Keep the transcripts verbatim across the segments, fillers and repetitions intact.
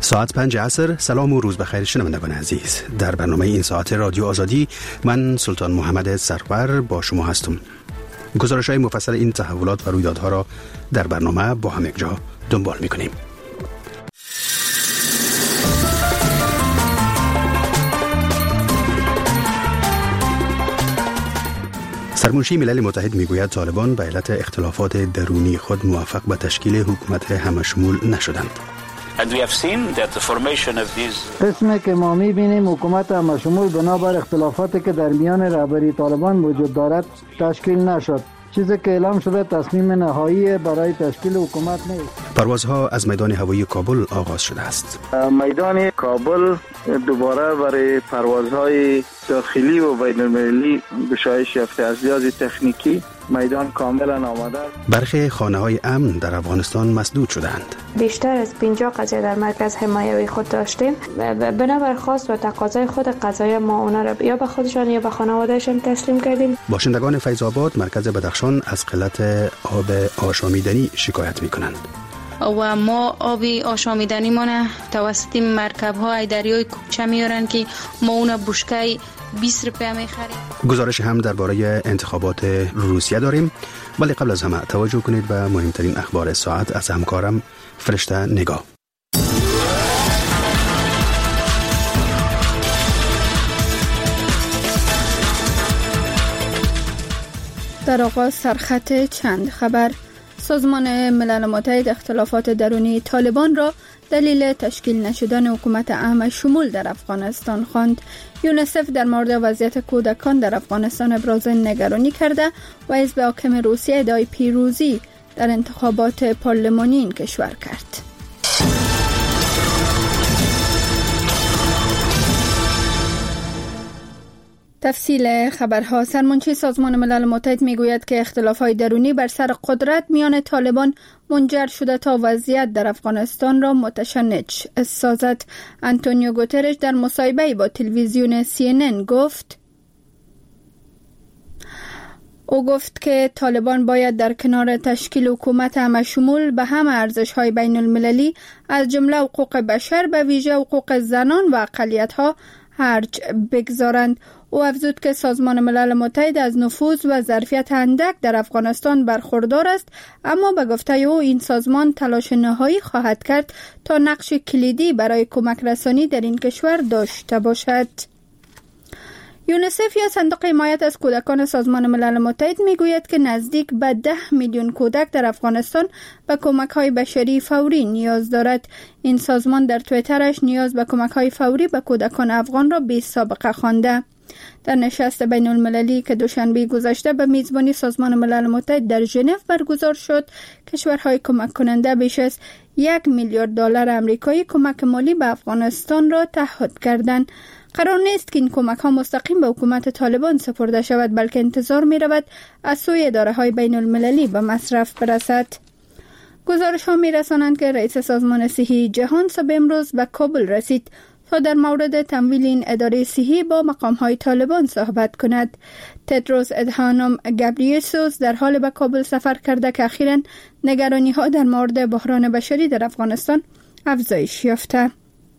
ساعت پنج عصر. سلام و روز بخیر شنوندگان عزیز. در برنامه این ساعت رادیو آزادی من سلطان محمد سرور با شما هستم. گزارش های مفصل این تحولات و رویدادها را در برنامه با هم یک جا دنبال می‌کنیم. سرمنشی ملل متحد میگوید طالبان به علت اختلافات درونی خود موفق به تشکیل حکومت همشمول نشدند. And we have seen that the formation of these قسمی که ما می‌بینیم حکومت همشمول بنابر اختلافاتی که در میان رهبری طالبان وجود دارد تشکیل نشد. چیزی که اعلام شده تصمیم نهایی برای تشکیل حکومت نیست. پروازها از میدان هوایی کابل آغاز شده است. میدان کابل دوباره برای پروازهای داخلی و بین المللی گشایش یافته از لحاظ تکنیکی میدان کاملا آماده است. برخی خانه‌های امن در افغانستان مسدود شدند. بیشتر از پنجاه قضیه در مرکز حمایوی خود داشتیم. بنابر خواست و تقاضای خود قضایا ما اونا را یا به خودشان یا به خانوادهشان تسلیم کردیم. باشندگان فیض آباد مرکز بدخشان از قلت آب آشامیدنی شکایت می‌کنند. و ما آب آشامیدنی ما توسط مرکب‌های دریای کوچه میارن که ما اون بشکه بیست روپیه میخریم. گزارش هم درباره انتخابات روسیه داریم، ولی قبل از همه توجه کنید به مهمترین اخبار ساعت از همکارم فرشته نگاه. در آغاز سرخط چند خبر. سازمان ملل متحد اختلافات درونی طالبان را دلیل تشکیل نشدن حکومت همشمول در افغانستان خواند. یونیسف در مورد وضعیت کودکان در افغانستان ابراز نگرانی کرده و حزب حاکم روسیه ادعای پیروزی در انتخابات پارلمانی این کشور کرد. تفصیل خبرها. سرمنشی سازمان ملل متحد میگوید که اختلافات درونی بر سر قدرت میان طالبان منجر شده تا وضعیت در افغانستان را متشنج سازد. آنتونیو گوترش در مصاحبه‌ای با تلویزیون سی ان ان گفت او گفت که طالبان باید در کنار تشکیل حکومت همشمول به همه ارزش‌های بین المللی از جمله حقوق بشر به ویژه حقوق زنان و اقلیت‌ها هرج بگذارند. او افزود که سازمان ملل متحد از نفوذ و ظرفیت اندک در افغانستان برخوردار است، اما به گفته او این سازمان تلاش نهایی خواهد کرد تا نقش کلیدی برای کمک رسانی در این کشور داشته باشد. یونیسف یا صندوق حمایت از کودکان سازمان ملل متحد میگوید که نزدیک به ده میلیون کودک در افغانستان به کمک‌های بشری فوری نیاز دارد. این سازمان در توییترش نیاز به کمک‌های فوری به کودکان افغان را بی سابقه خوانده. در نشست بین المللی که دوشنبه گذشته به میزبانی سازمان ملل متحد در ژنو برگزار شد، کشورهای کمک کننده بیش از یک میلیارد دلار آمریکایی کمک مالی به افغانستان را تعهد کردند. قرار نیست که این کمک ها مستقیم به حکومت طالبان سپرده شود، بلکه انتظار می رود از سوی اداره های بین المللی به مصرف برسد. گزارش ها می رسانند که رئیس سازمان صحی جهان صبح امروز به کابل رسید تا در مورد تمویل این اداره صحی با مقام های طالبان صحبت کند. تدروس ادهانوم گابریسوس در حال به کابل سفر کرده که اخیراً نگرانی ها در مورد بحران بشری در افغانستان افزایش یافته.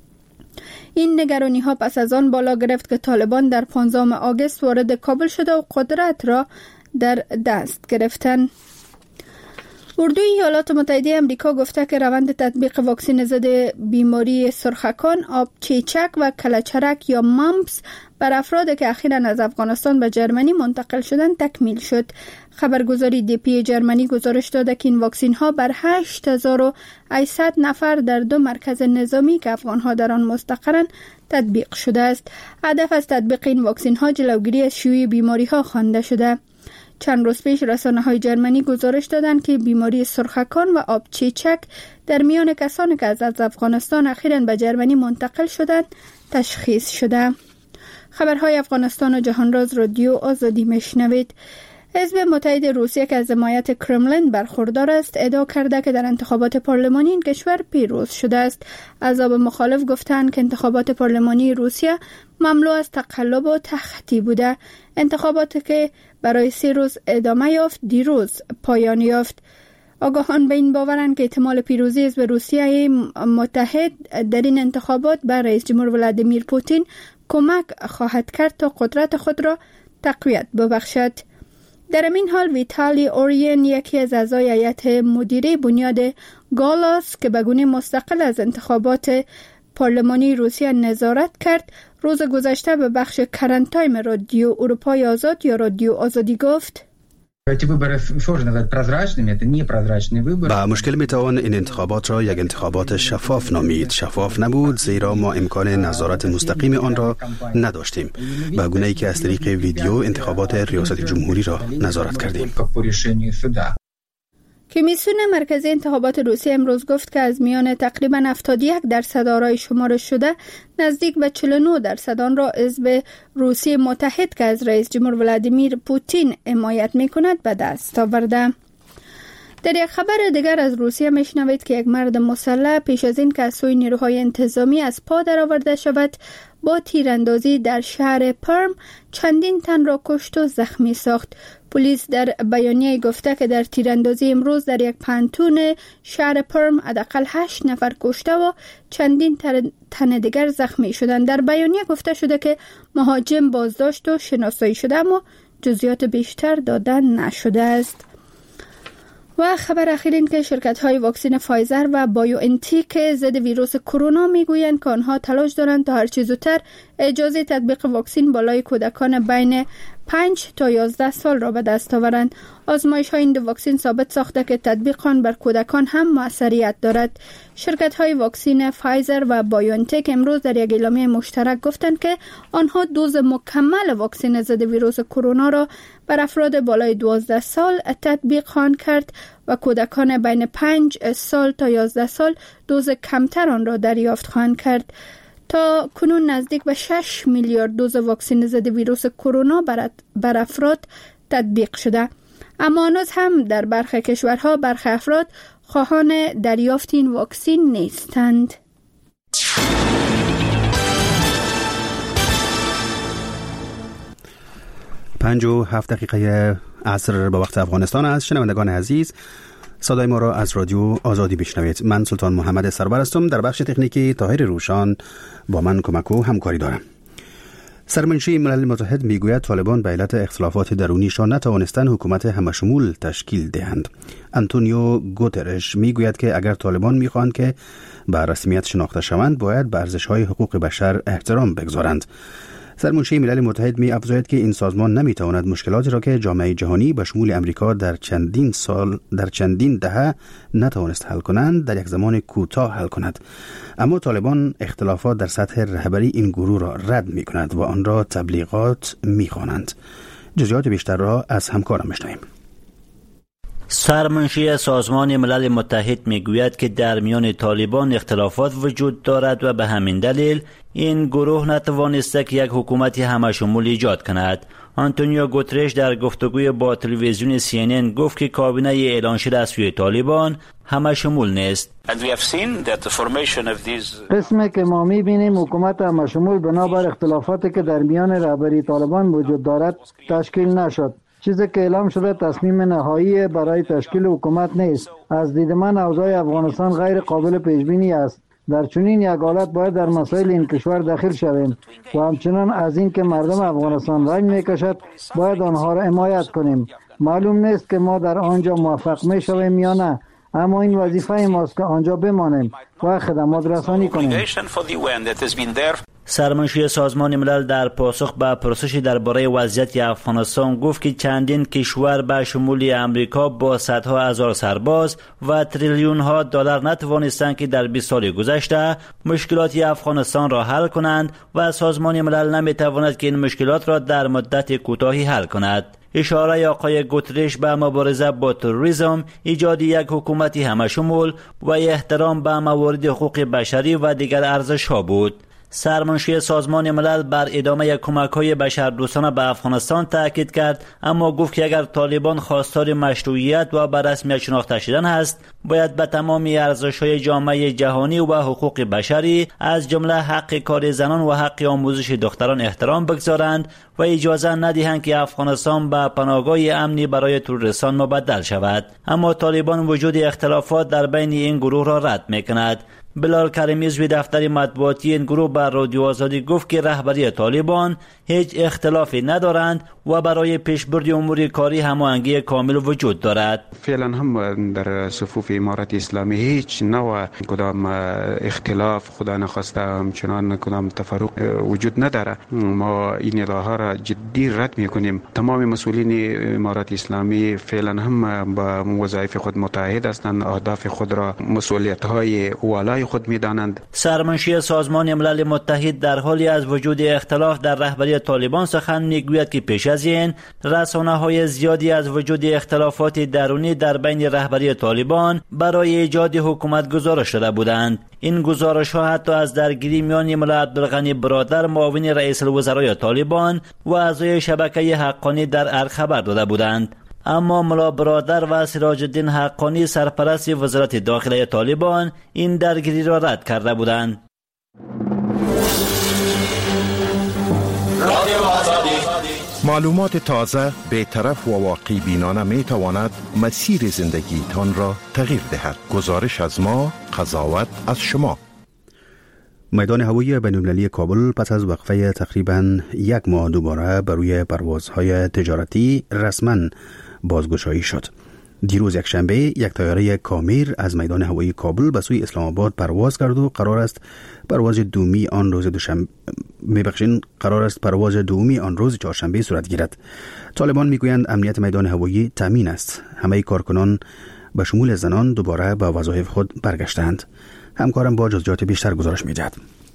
این نگرانی ها پس از آن بالا گرفت که طالبان در پانزدهم آگوست وارد کابل شده و قدرت را در دست گرفتند. اردوی ایالات متحده آمریکا گفته که روند تطبیق واکسن ضد بیماری سرخکان، آب چیچک و کلهچرک یا مامپس بر افرادی که اخیراً از افغانستان به جرمنی منتقل شدند تکمیل شد. خبرگزاری دی پی جرمنی گزارش داده که این واکسن ها بر هشت هزار و هشتصد نفر در دو مرکز نظامی که افغان ها در آن مستقرند تطبیق شده است. هدف از تطبیق این واکسن ها جلوگیری از شیوع بیماری ها خوانده شده. چند روز پیش رسانه‌های جرمنی گزارش دادند که بیماری سرخکان و آب چیچک در میان کسانی که از افغانستان اخیراً به جرمنی منتقل شدند تشخیص شده. خبرهای افغانستان و جهان راز رادیو آزادی میشنوید. حزب متحد روسیه که از حمایت کرملین برخوردار است ادعا کرده که در انتخابات پارلمانی این کشور پیروز شده است. احزاب مخالف گفتند که انتخابات پارلمانی روسیه مملو از تقلب و تخطی بوده. انتخاباتی که برای سه روز ادامه یافت دیروز پایان یافت. آگاهان به این باورند که احتمال پیروزی حزب روسیه متحد در این انتخابات بر رئیس جمهور ولادیمیر پوتین کمک خواهد کرد تا قدرت خود را تقویت ببخشد. در این حال ویتالی اورین، یکی از اعضای هیئت مدیره بنیاد گالاس که به گونه مستقل از انتخابات پارلمانی روسیه نظارت کرد، روز گذشته به بخش کرنت تایم رادیو اروپای آزاد یا رادیو آزادی گفت: با مشکل میتوان این انتخابات را یک انتخابات شفاف نامید. شفاف نبود زیرا ما امکان نظارت مستقیم آن را نداشتیم، به گونه‌ای که از طریق ویدیو انتخابات ریاست جمهوری را نظارت کردیم. کمیسیون مرکزی انتخابات روسیه امروز گفت که از میان تقریباً هفتاد و یک درصد آرای شمارش شده، نزدیک به چهل و نه درصد آن را حزب روسیه متحد که از رئیس جمهور ولادیمیر پوتین حمایت می‌کند به دست آورده. در یک خبر دیگر از روسیه میشنوید که یک مرد مسلح پیش از این که از سوی نیروهای انتظامی از پا درآورده شود، با تیراندازی در شهر پرم چندین تن را کشت و زخمی ساخت. پلیس در بیانیه گفته که در تیراندازی امروز در یک پانتون شهر پرم حداقل هشت نفر کشته و چندین تن دیگر زخمی شدند. در بیانیه گفته شده که مهاجم بازداشت و شناسایی شده اما جزئیات بیشتر داده نشده است. و خبر اخیر این که شرکت های واکسن فایزر و بایو انتیک ضد ویروس کرونا میگویند که آنها تلاش دارند تا هرچه زودتر اجازه تطبیق واکسن بالای کودکان بین پنج تا یازده سال را به دست آورند. آزمایش های این دو واکسن ثابت ساخته که تطبیق آن بر کودکان هم موثریت دارد. شرکت های واکسن فایزر و بایو انتیک امروز در یک اعلامیه مشترک گفتند که آنها دوز مکمل واکسن ضد ویروس کرونا را بر افراد بالای دوازده سال تطبیق خواهند کرد و کودکان بین پنج سال تا یازده سال دوز کمتر آن را دریافت خواهند کرد. تا کنون نزدیک به شش میلیارد دوز واکسن ضد ویروس کرونا بر افراد تطبیق شده، اما هنوز هم در برخی کشورها برخی افراد خواهان دریافت این واکسن نیستند. پنج و هفت دقیقه عصر به وقت افغانستان است. شنوندگان عزیز، صدای ما را از رادیو آزادی بشنوید. من سلطان محمد سرور هستم. در بخش تکنیکی طاهر روشان با من کمک و همکاری دارم. سرمنشی ملل متحد میگوید طالبان به علت اختلافات درونیشان نتوانستند حکومت همشمول تشکیل دهند. آنتونیو گوترش میگوید که اگر طالبان میخواهند که به رسمیت شناخته شوند، باید به ارزش‌های حقوق بشر احترام بگذارند. سرمنشی ملل متحد می افزاید که این سازمان نمیتواند مشکلاتی را که جامعه جهانی به شمول امریکا در چندین سال در چندین دهه نتوانست حل کنند، در یک زمان کوتاه حل کند. اما طالبان اختلافات در سطح رهبری این گروه را رد می کند و آن را تبلیغات می خوانند. جزئیات بیشتر را از همکارم بشنویم. سرمنشی سازمان ملل متحد میگوید که در میان طالبان اختلافات وجود دارد و به همین دلیل این گروه نتوانسته که یک حکومت همشمول ایجاد کند. آنتونیو گوترش در گفتگوی با تلویزیون سی ان ان گفت که کابینه اعلان شده از سوی طالبان همشمول نیست. قسمی که ما می‌بینیم حکومت همشمول بنابر اختلافاتی که در میان رهبری طالبان وجود دارد تشکیل نشد. چیزی که اعلام شده تصمیم نهایی برای تشکیل حکومت نیست. از دید من اوضاع افغانستان غیر قابل پیش بینی است. در چنین یک حالت باید در مسائل این کشور داخل شویم و همچنان از این که مردم افغانستان رنج میکشد باید آنها را حمایت کنیم. معلوم نیست که ما در آنجا موفق میشویم یا نه، اما این وظیفه ماست که آنجا بمانیم و خدمات رسانی کنیم. سرمنشی سازمان ملل در پاسخ به پرسشی درباره وضعیت افغانستان گفت که چندین کشور به شمول امریکا با صدها هزار سرباز و تریلیون ها دلار نتوانستند که در بیست سال گذشته مشکلات افغانستان را حل کنند و سازمان ملل نمیتواند که این مشکلات را در مدت کوتاهی حل کند. اشاره آقای گوترش به مبارزه با تروریسم، ایجاد یک حکومتی همشمول و احترام به موارد حقوق بشری و دیگر ارزش‌ها بود. سرمنشی سازمان ملل بر ادامه کمک‌های بشردوستانه به افغانستان تاکید کرد، اما گفت که اگر طالبان خواستار مشروعیت و به رسمیت شناخته شدن است، باید به تمام ارزش‌های جامعه جهانی و حقوق بشری از جمله حق کار زنان و حق آموزش دختران احترام بگذارند و اجازه ندهند که افغانستان به پناهگاه امنی برای تروریستان مبدل شود. اما طالبان وجود اختلافات در بین این گروه را رد می‌کند. بلال کریمی عضو دفتر مطبوعاتی این گروه بر رادیو آزادی گفت که رهبری طالبان هیچ اختلافی ندارند و برای پیشبرد امور کاری هماهنگی کامل وجود دارد. فعلا هم در صفوف امارت اسلامی هیچ نوع کدام اختلاف خدا نخواسته همچنان کدام تفرق وجود نداره. ما این ادعاها را جدی رد میکنیم. تمام مسئولین امارت اسلامی فعلا هم با وظایف خود متحد هستند، اهداف خود را مسئولیت های والای خود میدانند. سرمنشی سازمان ملل متحد در حالی از وجود اختلاف در رهبری طالبان سخن میگوید که پیش از این رسانه‌های زیادی از وجود اختلافات درونی در بین رهبری طالبان برای ایجاد حکومت گزارش داده بودند. این گزارش‌ها حتی از درگیری میان ملا عبدالغنی برادر معاون رئیس الوزرای طالبان و اعضای شبکه حقانی در ارگ خبر داده بودند. اما ملا برادر و سراج الدین حقانی سرپرست وزارت داخله طالبان این درگیری را رد کرده بودند. معلومات تازه، بی‌طرف و واقعی بینانه می تواند مسیر زندگی تان را تغییر دهد. گزارش از ما، قضاوت از شما. میدان هوایی بین‌المللی کابل پس از وقفه تقریباً یک ماه دوباره بر روی پروازهای تجارتی رسماً بازگشایی شد. دیروز یک شنبه یک طیاره کامیر از میدان هوایی کابل به سوی اسلام آباد پرواز کرد و قرار است پرواز دومی آن روز دوشنبه میبخشین قرار است پرواز دومی آن روز چهارشنبه صورت گیرد. طالبان میگویند امنیت میدان هوایی تامین است. همه کارکنان به شمول زنان دوباره به وظایف خود برگشتند. همکارم با جزئیات بیشتر گزارش میدهد.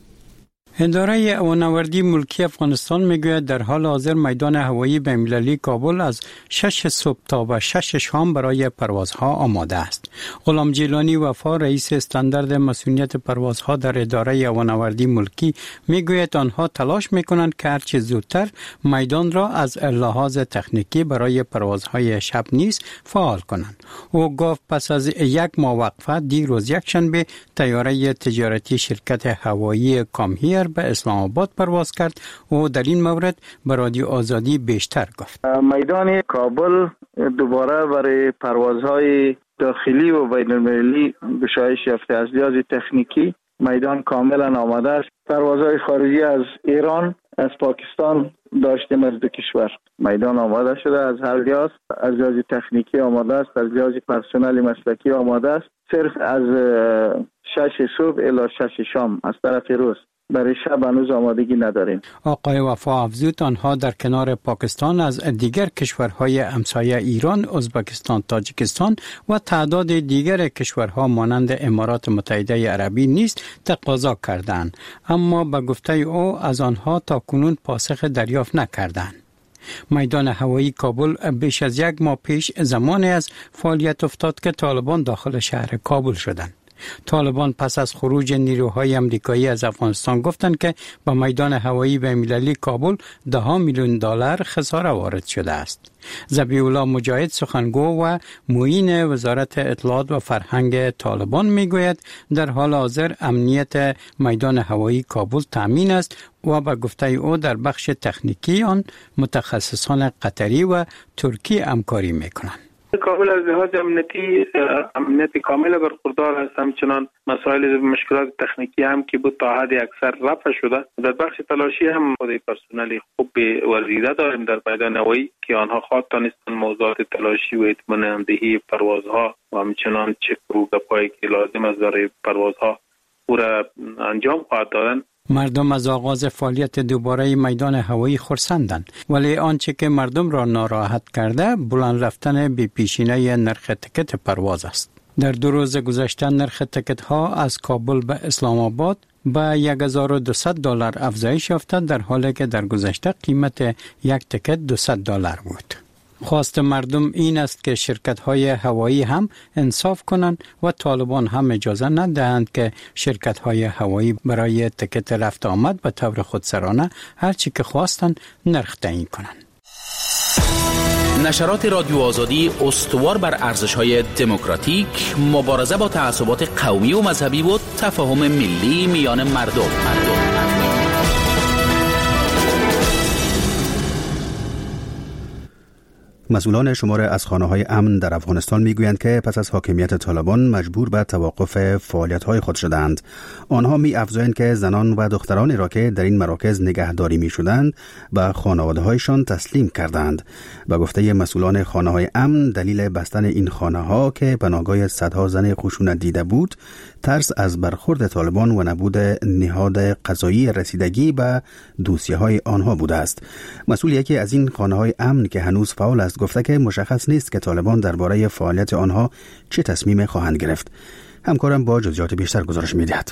اداره هوانوردی ملکی افغانستان میگوید در حال حاضر میدان هوایی بین‌المللی کابل از شش صبح تا به شش شام برای پروازها آماده است. غلام جیلانی وفا رئیس استاندارد مسئولیت پروازها در اداره هوانوردی ملکی میگوید آنها تلاش میکنند که هرچه زودتر میدان را از لحاظ تکنیکی برای پروازهای شب نیز فعال کنند. او گفت پس از یک ماه وقفه دیروز یکشنبه طیاره تجارتی شرکت هوایی کامهیر به اسلام آباد پرواز کرد و در این مورد به رادیو آزادی بیشتر گفت. میدان کابل دوباره برای پروازهای داخلی و بین المللی گشایش یافته از لحاظ تکنیکی میدان کاملا آماده است. پروازهای خارجی از ایران، از پاکستان داشتیم، از دو کشور میدان آماده شده. از هر لحاظ، از لحاظ تکنیکی آماده است، از لحاظ پرسنل مسلکی آماده است. صرف از شش صبح الی شش شام از طرف روز برای شب هنوز آمادگی نداریم. آقای وفا افزود آنها در کنار پاکستان از دیگر کشورهای همسایه ایران، ازبکستان، تاجیکستان و تعداد دیگر کشورها مانند امارات متحده عربی نیز تقاضا کردند، اما به گفته او از آنها تاکنون پاسخ دریافت نکردند. میدان هوایی کابل بیش از یک ماه پیش زمانی از فعالیت افتاد که طالبان داخل شهر کابل شدند. طالبان پس از خروج نیروهای امریکایی از افغانستان گفتند که به میدان هوایی بین‌المللی کابل ده میلیون دلار خساره وارد شده است. ذبیح الله مجاهد سخنگو و معین وزارت اطلاعات و فرهنگ طالبان میگوید در حال حاضر امنیت میدان هوایی کابل تامین است و به گفته او در بخش تکنیکی آن متخصصان قطری و ترکی همکاری میکنند. کابل از لحاظ امنیتی امنیت کامل برخوردار است. همچنان مسائل مشکلات تکنیکی هم که بود تا حد اکثر رفع شده. در بخش تلاشی هم خود پرسنل خوب ورزیده داریم در میدان هوایی که آنها خواهد دانستند موضوعات تلاشی و اطمینان دهی پروازها و همچنان چک و گپایی که لازم است برای پروازها او را انجام خواهد دادن. مردم از آغاز فعالیت دوباره میدان هوایی خرسندند، ولی آنچه که مردم را ناراحت کرده بلند رفتن بی پیشینه نرخ تکت پرواز است. در دو روز گذشته نرخ تکت ها از کابل به اسلام آباد به هزار و دویست دلار افزایش یافته، در حالی که در گذشته قیمت یک تکت دویست دلار بود. خواست مردم این است که شرکت‌های هوایی هم انصاف کنند و طالبان هم اجازه ندهند که شرکت‌های هوایی برای تکت رفت آمد به طور خودسرانه هر چی که خواستند نرخ تعیین کنند. نشرات رادیو آزادی استوار بر ارزش‌های دموکراتیک، مبارزه با تعصبات قومی و مذهبی و تفاهم ملی میان مردم. مردم. مسئولان شمار از خانه‌های امن در افغانستان میگویند که پس از حاکمیت طالبان مجبور به توقف فعالیت‌های خود شدند. آنها می‌افزایند که زنان و دخترانی را که در این مراکز نگهداری می‌شدند به خانواده‌هایشان تسلیم کردند. به گفته مسئولان خانه‌های امن، دلیل بستن این خانه‌ها که پناهگاه صدها زن خشونت دیده بود، ترس از برخورد طالبان و نبود نهاد قضایی رسیدگی به دوسیه‌های آنها بوده است. مسئول یکی از این خانه‌های امن که هنوز فعال است گفته که مشخص نیست که طالبان درباره فعالیت آنها چه تصمیمی خواهند گرفت. همکارم با جزئیات بیشتر گزارش می‌دهد.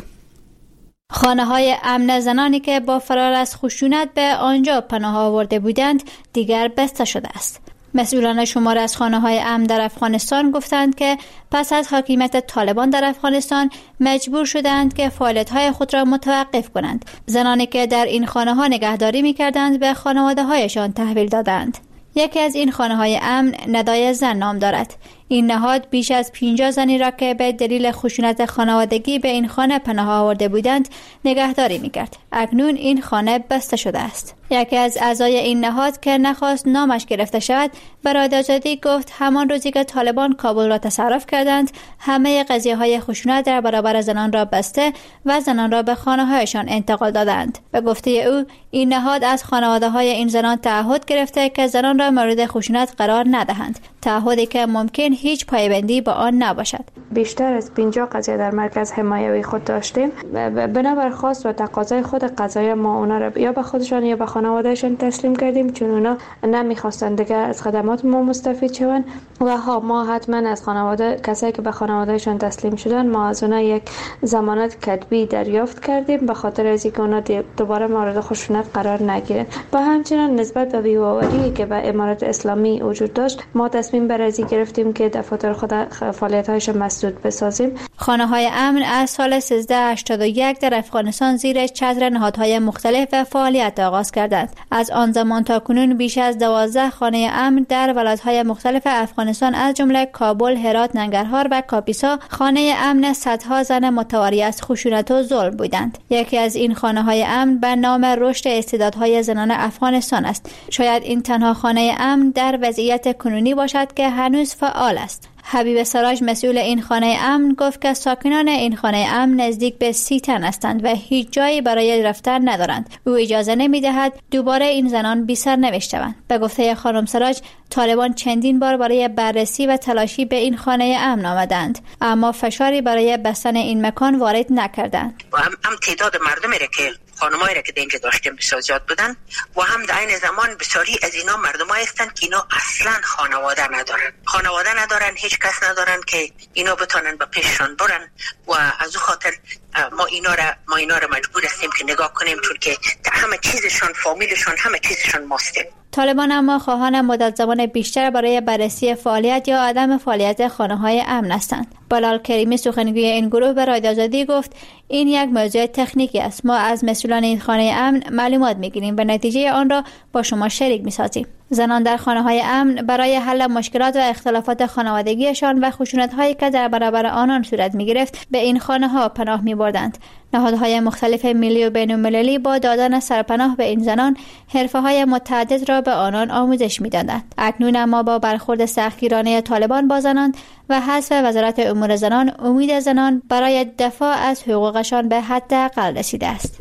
خانه‌های امن زنانی که با فرار از خشونت به آنجا پناه آورده بودند دیگر بسته شده است. مسئولان شمار از خانه‌های امن در افغانستان گفتند که پس از حاکمیت طالبان در افغانستان مجبور شدند که فعالیت‌های خود را متوقف کنند. زنانی که در این خانه‌ها نگهداری می‌کردند به خانواده‌هایشان تحویل دادند. یکی از این خانه‌های امن ندای زن نام دارد. این نهاد بیش از پنجاه زنی را که به دلیل خشونت خانوادگی به این خانه پناه آورده بودند نگهداری می‌کرد. اکنون این خانه بسته شده است. یکی از اعضای این نهاد که نخواست نامش گرفته شود به رادیو آزادی گفت همان روزی که طالبان کابل را تصرف کردند همه قضیه‌های خشونت در برابر زنان را بسته و زنان را به خانه‌هایشان انتقال دادند. به گفته او این نهاد از خانواده‌های این زنان تعهد گرفته که زنان را مورد خشونت قرار ندهند، تعهدی که ممکن هیچ پایبندی با آن نباشد. بیشتر از پنجاه قضیه در مرکز حمایوی خود داشتیم. بنابر خواست و تقاضای خود قضایی ما اونا را یا به خودشان یا به خانوادهشان تسلیم کردیم، چون اونا نمیخواستند دیگه از خدمات ما مستفید شوند و ها ما حتما از خانواده کسایی که به خانوادهشان تسلیم شدن ما از اونا یک ضمانت کتبی دریافت کردیم به خاطر از اینکه اونا دوباره مورد خشونت قرار نگیرند. و همچنین نسبت به بی‌باوری که به امارت اسلامی وجود داشت ما تصمیم بر از گرفتیم که دفاتر خود فعالیت‌هایش مسدود بسازیم. خانه‌های امن از سال سیزده هشتاد و یک در افغانستان زیر چتر نهادهای مختلف و فعالیت آغاز کردند. از آن زمان تا کنون بیش از دوازده خانه امن در ولایت‌های مختلف افغانستان از جمله کابل، هرات، ننگرهار و کاپیسا خانه امن صدها زن متواری از خشونت و ظلم بودند. یکی از این خانه‌های امن به نام رشد استعدادهای زنان افغانستان است. شاید این تنها خانه امن در وضعیت کنونی باشد که هنوز فعال است. حبیب سراج مسئول این خانه امن گفت که ساکنان این خانه امن نزدیک به سی تن هستند و هیچ جایی برای رفتن ندارند. او اجازه نمی‌دهد دوباره این زنان بی سرنوشت شوند. به گفته خانم سراج طالبان چندین بار برای بررسی و تلاشی به این خانه امن آمدند اما فشاری برای بستن این مکان وارد نکردند. و هم, هم تعداد مردمی را که خانمایی را که اینجا داشتیم بسیار زیاد بودن و هم در این زمان بسیاری از اینا مردمایی هستند که اینا اصلا خانواده ندارن خانواده ندارن هیچ کس ندارن که اینا بتونن به پیششان برن و از او خاطر ما اینا را ما اینا را مجبور هستیم که نگاه کنیم چون که همه چیزشان فامیلشان همه چیزشان ماستیم. طالبان اما خواهان مدت زمان بیشتر برای بررسی فعالیت یا عدم فعالیت خانه‌های امن هستند. بلال کریمی سخنگوی این گروه به رادیو آزادی گفت این یک موضوع تکنیکی است. ما از مسئولان این خانه امن معلومات میگیریم و نتیجه آن را با شما شریک میسازیم. زنان در خانه‌های امن برای حل مشکلات و اختلافات خانوادگیشان و خشونت‌هایی که در برابر آنان صورت می‌گرفت به این خانه‌ها پناه می‌بردند. نهادهای مختلف ملی و بین‌المللی با دادن سرپناه به این زنان حرفه‌های متعدد را به آنان آموزش می‌دادند. اکنون اما با برخورد سختگیرانه طالبان با زنان و حذف وزارت امور زنان امید زنان برای دفاع از حقوقشان به حداقل رسیده است.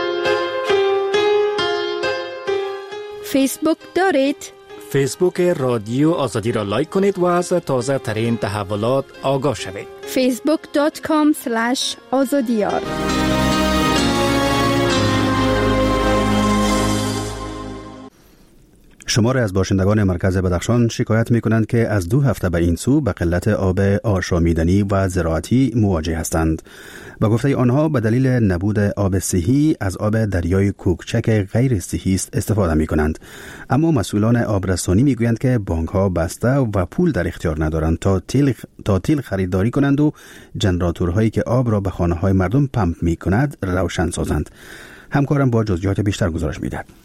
فیسبوک دارید؟ فیسبوک رادیو آزادی را لایک کنید و از تازه ترین تحولات آگاه شوید. فیسبوک دات کام اسلش آزادیار. شمار از باشندگان مرکز بدخشان شکایت می کنند که از دو هفته به این سو به قلت آب آشامیدنی و زراعتی مواجه هستند. به گفته آنها به دلیل نبود آب صحی از آب دریای کوکچک غیر صحی استفاده می کنند. اما مسئولان آبرسانی می گویند که بانک ها بسته و پول در اختیار ندارند تا تیل تا تیل خریداری کنند و جنراتورهایی که آب را به خانه های مردم پمپ می کند روشن سازند. همکارم با جزئیات بیشتر گزارش می دهد.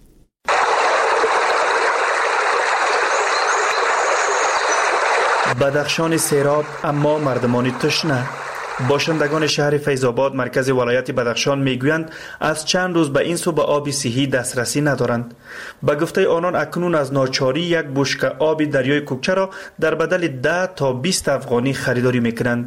بدخشان سیراب اما مردمان تشنه. باشندگان شهر فیض‌آباد مرکز ولایت بدخشان میگویند از چند روز به این سو به آب صحی دسترسی ندارند. به گفته آنان اکنون از ناچاری یک بشکه آب دریای کوکچه را در بدل ده تا بیست افغانی خریداری میکنند.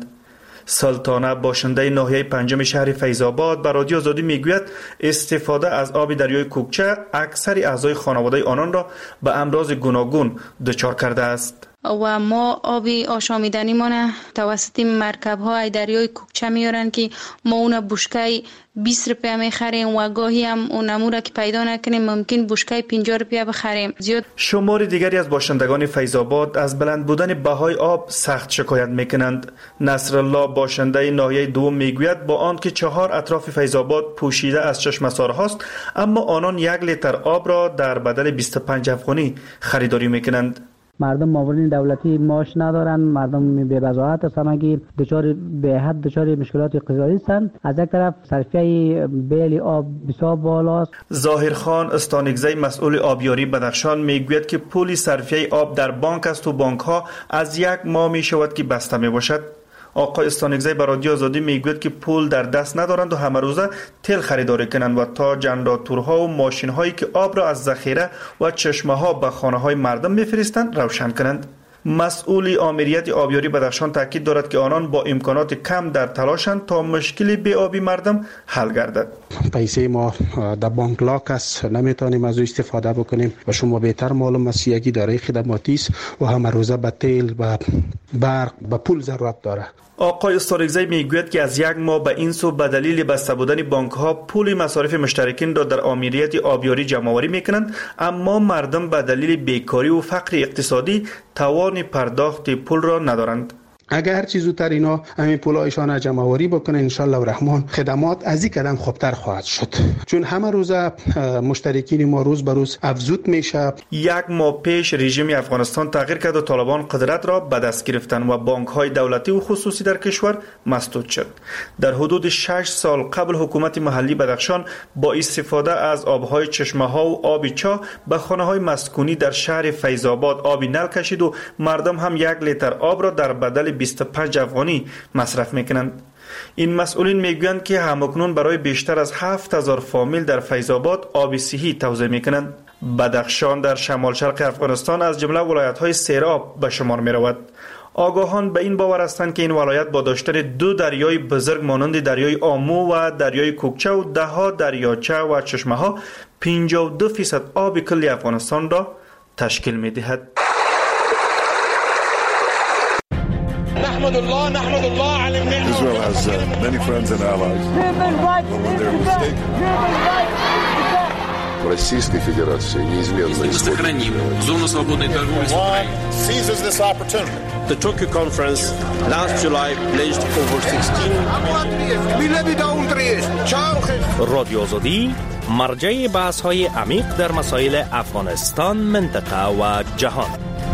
سلطانه باشنده ناحیه پنجم شهر فیض‌آباد به رادیو آزادی میگوید استفاده از آب دریای کوکچه اکثر اعضای خانواده آنان را به امراض گوناگون دچار کرده است. و ما آب آشامیدنی ما توسط مرکب های دریای کوکچه میارن که ما اون بشکه بیست روپیه میخریم و گاهی هم اون امور که پیدا نکنیم ممکن بشکه پنجاه روپیه بخریم. زیاد شمار دیگری از باشندگان فیض‌آباد از بلند بودن بهای آب سخت شکایت میکنند. نصرالله باشنده ناحیه دوم میگوید با آن که چهار اطراف فیض‌آباد پوشیده از چشمه‌سارهاست اما آنان یک لیتر آب را در بدل بیست و پنج افغانی خریداری میکنند. مردم معاونین دولتی معاش ندارن، مردم بی وضاحت هستند، دچار به حد دچار مشکلات اقتصادی هستند. از یک طرف صرفه بیل آب بسیار بالاست. ظاهرخان استانگزی مسئول آبیاری بدخشان میگوید که پول صرفه آب در بانک است و بانک ها از یک ماه می شود که بسته می باشد. آقای استانگزی به رادیو آزادی میگوید که پول در دست ندارند و همه روزه تل خریداری کنند و تا جنراتورها و ماشین هایی که آب را از ذخیره و چشمه ها به خانه های مردم میفرستند روشن کنند. مسئول آمریت آبیاری بدخشان تاکید دارد که آنان با امکانات کم در تلاشند تا مشکل بی آبی مردم حل گردد. پیسه ما در بانک لاک است، نمیتونیم از او استفاده بکنیم و شما بهتر معلوم است یک اداره خدماتی است و همه روزه به تیل و برق به پول ضرورت داره. آقای استارگزی میگوید که از یک ماه به این سو به دلیل بسته بودن بانک ها پول مصارف مشترکین را در آمریت آبیاری جمع آوری میکنند اما مردم به دلیل بیکاری و فقر اقتصادی توان پرداخت پول را ندارند. اگر هر چیز زودتر اینا همین پولایشان جمع آوری بکنه ان شاء الله الرحمن خدمات از این قدم خوبتر خواهد شد، چون همه روز مشترکین ما روز به روز افزود میشه. یک ماه پیش رژیم افغانستان تغییر کرد و طالبان قدرت را به دست گرفتند و بانک های دولتی و خصوصی در کشور مسدود شد. در حدود شش سال قبل حکومت محلی بدخشان با استفاده از آبهای چشمه ها و آب چاه به خانه های مسکونی در شهر فیض‌آباد آبی نل کشید و مردم هم یک لیتر آب را در بدل بیست و پنج افغانی مصرف میکنند. این مسئولین میگویند که همکنون برای بیشتر از هفت هزار فامیل در فیض‌آباد آب صحی توزیع میکنند. بدخشان در شمال شرق افغانستان از جمله ولایت‌های سیراب به شمار میرود. آگاهان به این باور هستند که این ولایت با داشتن دو دریای بزرگ مانند دریای آمو و دریای کوکچه و ده ها دریاچه و چشمه ها پنجاه و دو فیصد آب کل افغانستان را تشکیل میدهد. Israel has uh, many friends and allies. When they're mistaken. Российской Федерации неизменно seizes this opportunity. The Tokyo conference last July pledged over sixteen رادیو آزادی مرجع بحث های عمیق در مسائل افغانستان، منطقه و جهان.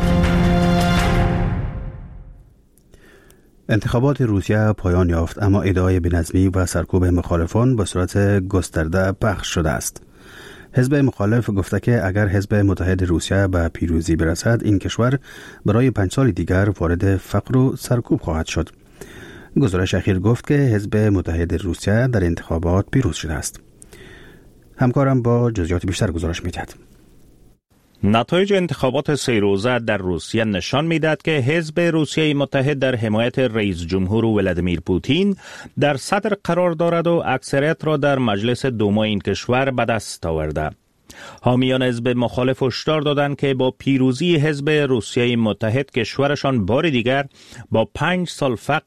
انتخابات روسیه پایان یافت اما ادعای بی‌نظمی و سرکوب مخالفان به صورت گسترده پخش شده است. حزب مخالف گفته که اگر حزب متحد روسیه به پیروزی برسد این کشور برای پنج سال دیگر وارد فقر و سرکوب خواهد شد. گزارش اخیر گفت که حزب متحد روسیه در انتخابات پیروز شده است. همکارم با جزئیات بیشتر گزارش می‌دهد. نتایج انتخابات سه روزه در روسیه نشان می‌دهد که حزب روسیه متحد در حمایت رئیس جمهور ولادیمیر پوتین در صدر قرار دارد و اکثریت را در مجلس دوما این کشور به دست آورده. حامیان حزب مخالف هشدار دادند که با پیروزی حزب روسیه متحد کشورشان بار دیگر با پنج سال فقر،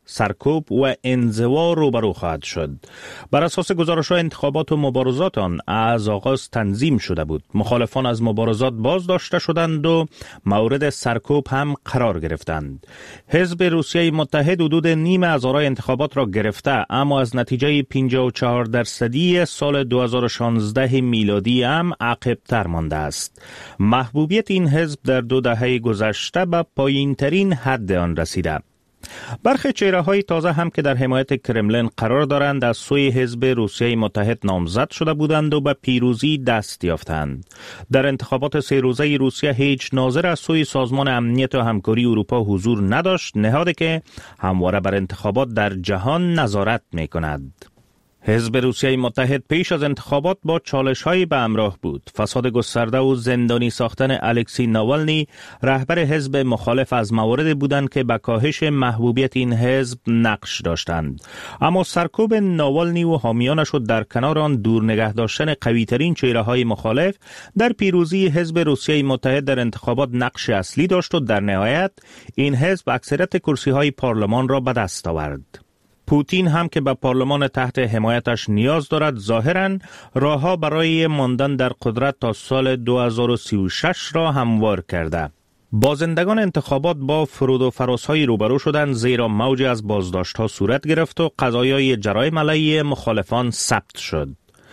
سرکوب و انزوا روبرو خواهد شد. بر اساس گزارش‌های انتخابات و مبارزات آن از آغاز تنظیم شده بود. مخالفان از مبارزات بازداشته شدند و مورد سرکوب هم قرار گرفتند. حزب روسیه متحد حدود نیم از آرای انتخابات را گرفته، اما از نتیجه پنجاه و چهار درصدی سال دو هزار و شانزده میلادی هم عقب‌تر مانده است. محبوبیت این حزب در دو دهه گذشته به پایین‌ترین حد آن رسیده. برخی چهره‌های تازه هم که در حمایت کرملین قرار دارند از سوی حزب روسیه متحد نامزد شده بودند و به پیروزی دست یافتند. در انتخابات سه روزه روسیه هیچ ناظر از سوی سازمان امنیت و همکاری اروپا حضور نداشت، نهادی که همواره بر انتخابات در جهان نظارت می‌کند. حزب روسیه متحد پیش از انتخابات با چالش‌هایی به همراه بود. فساد گسترده و زندانی ساختن الکسی ناوالنی رهبر حزب مخالف از مواردی بودند که به کاهش محبوبیت این حزب نقش داشتند. اما سرکوب ناوالنی و حامیانش و در کنار آن دور نگه داشتن قوی‌ترین چهره‌های مخالف در پیروزی حزب روسیه متحد در انتخابات نقش اصلی داشت و در نهایت این حزب اکثریت کرسی‌های پارلمان را به دست آورد. پوتین هم که به پارلمان تحت حمایتش نیاز دارد، ظاهراً راهها برای ماندن در قدرت تا سال دو هزار و سی و شش را هموار کرده. بازندگان انتخابات با فرود و فراس‌های روبرو شدند، زیرا موجی از بازداشت‌ها صورت گرفت و قضایای جرایم علیه مخالفان ثبت شد.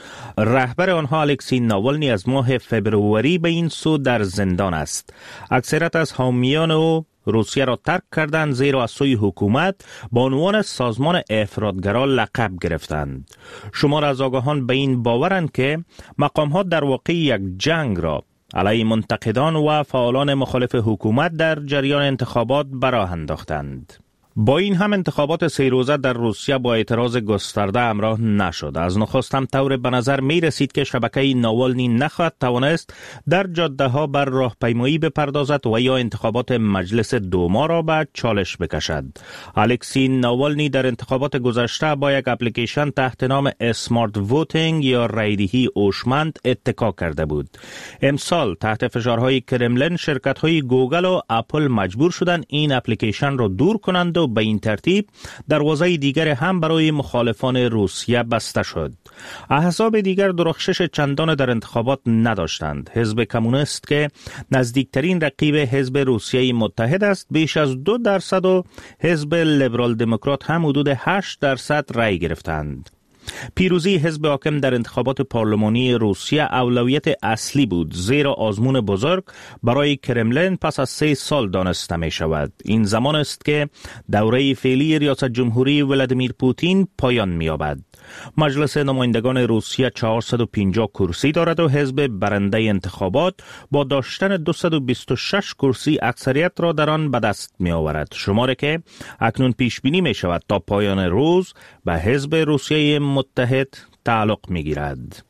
رهبر آنها الکسی ناوالنی از ماه فبروری به این سو در زندان است. اکثریت از حامیان او روسیه را ترک کردند، زیرا از سوی حکومت با عنوان سازمان افراطگرا لقب گرفتند. شمار از آگاهان به این باورند که مقام‌ها در واقع یک جنگ را علیه منتقدان و فعالان مخالف حکومت در جریان انتخابات به راه انداختند. با این هم انتخابات سه روزه در روسیه با اعتراض گسترده همراه نشد. از نخست هم طور به نظر می رسید که شبکه ناوالنی نخواهد توانست در جاده ها بر راهپیمایی بپردازد و یا انتخابات مجلس دوما را به چالش بکشد. الکسی ناوالنی در انتخابات گذشته با یک اپلیکیشن تحت نام اسمارت ووتینگ یا رایدهی هوشمند اتکا کرده بود. امسال تحت فشارهای کرملین شرکت‌های گوگل و اپل مجبور شدند این اپلیکیشن را دور کنند و به این ترتیب دروازه دیگر هم برای مخالفان روسیه بسته شد. احزاب دیگر درخشش چندان در انتخابات نداشتند. حزب کمونیست که نزدیکترین رقیب حزب روسیه متحد است بیش از دو درصد و حزب لیبرال دموکرات هم حدود هشت درصد رأی گرفتند. پیروزی حزب حاکم در انتخابات پارلمانی روسیه اولویت اصلی بود، زیرا آزمون بزرگ برای کرملین پس از سه سال دانسته می شود. این زمان است که دوره فعلی ریاست جمهوری ولادیمیر پوتین پایان می یابد. مجلس نمایندگان روسیه چهارصد و پنجاه کرسی دارد و حزب برنده انتخابات با داشتن دویست و بیست و شش کرسی اکثریت را در آن به دست می آورد، شماری که اکنون پیش بینی می شود تا پایان روز به حزب روسیه متحد تعلق می گیرد.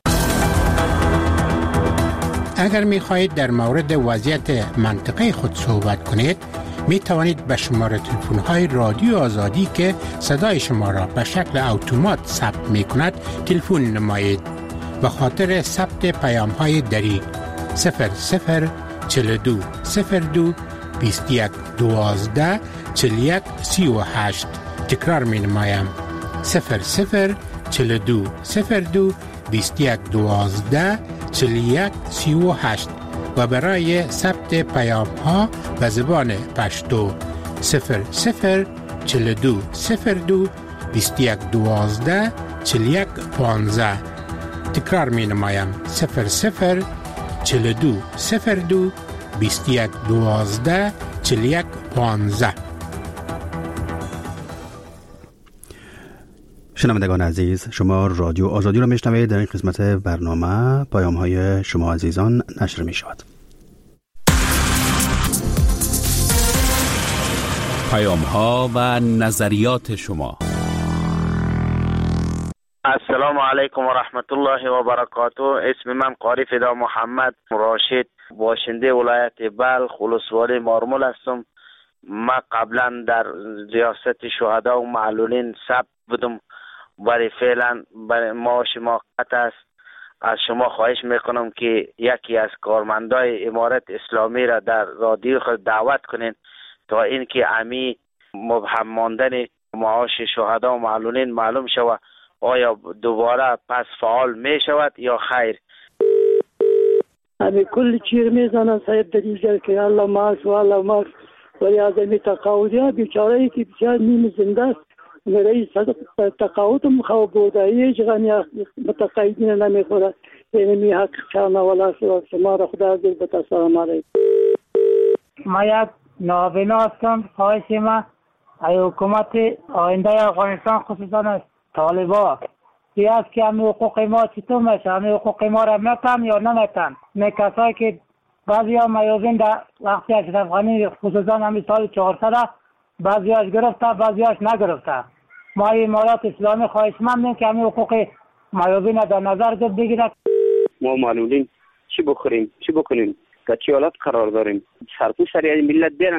اگر می خواهید در مورد وضعیت منطقه خود صحبت کنید، می توانید به شماره تلفن های رادیو آزادی که صدای شما را به شکل اتومات ثبت می کند تلفن نمایید. به خاطر ثبت پیام های دری صفر صفر چهل و دو صفر دو بیست و یک دوازده چهل و یک سی و هشت تکرار می نمایم. صفر صفر چهل و دو صفر دو بیست و یک دوازده چهل و یک سی و هشت و برای ثبت پیام ها به زبان پشتو صفر صفر چهل و دو صفر دو بیست و یک دوازده چهل و یک پانزده. تکرار می نمایم. صفر صفر چهل و دو صفر دو بیست و یک دوازده چهل و یک پانزده. شنوندگان عزیز، شما رادیو آزادی را میشنوید. در این قسمت برنامه پیام های شما عزیزان نشر می شود. پیام ها و نظریات شما. السلام علیکم و رحمت الله و برکاته. اسم من قاری فدا محمد راشد، باشنده ولایت بلخ ولسوالی مارمول هستم. ما قبلا در ریاست شهدا و معلولین ثبت بودم، برای فعلا برای معاش موقت است. از شما خواهش میکنم که یکی از کارمندای امارت اسلامی را در رادیو خود دعوت کنین تا اینکه امی مبهم ماندن معاش شهدا و معلولین معلوم شود آیا دوباره پس فعال می شود یا خیر. همه کل چیر میزنن صاحب در اینجا که الله ماکس و الله ماکس ولی از این تقاعدی ها بیچاره ای که بسیار نیم زنده است رئیس تقاعد مخواه بوده هیچ غنی متقاعدین نمیخوره. اینمی حق چانه ولا شما را خدا دل بتا سلام علیکم. ما یک نابینا هستم. خواهش ما ای حکومت آینده افغانستان خصوصا طالبا بیاد که همه حقوق ما چطور میشه، همه حقوق ما را میتن یا نمیتن. می کسایی که بعضی ها میوزین در وقتی اشرف غنی خصوصا همین سال چهارصد بعضی هاش گرفته بعضی هاش نگرفته. ما امارات اسلامی خواهشمندیم که همه حقوق میوزین در نظر بگیرد. ما معلولین چی بخوریم چی بکنیم در چه حالت قرار داریم؟ سرپوش سری ملت بیارن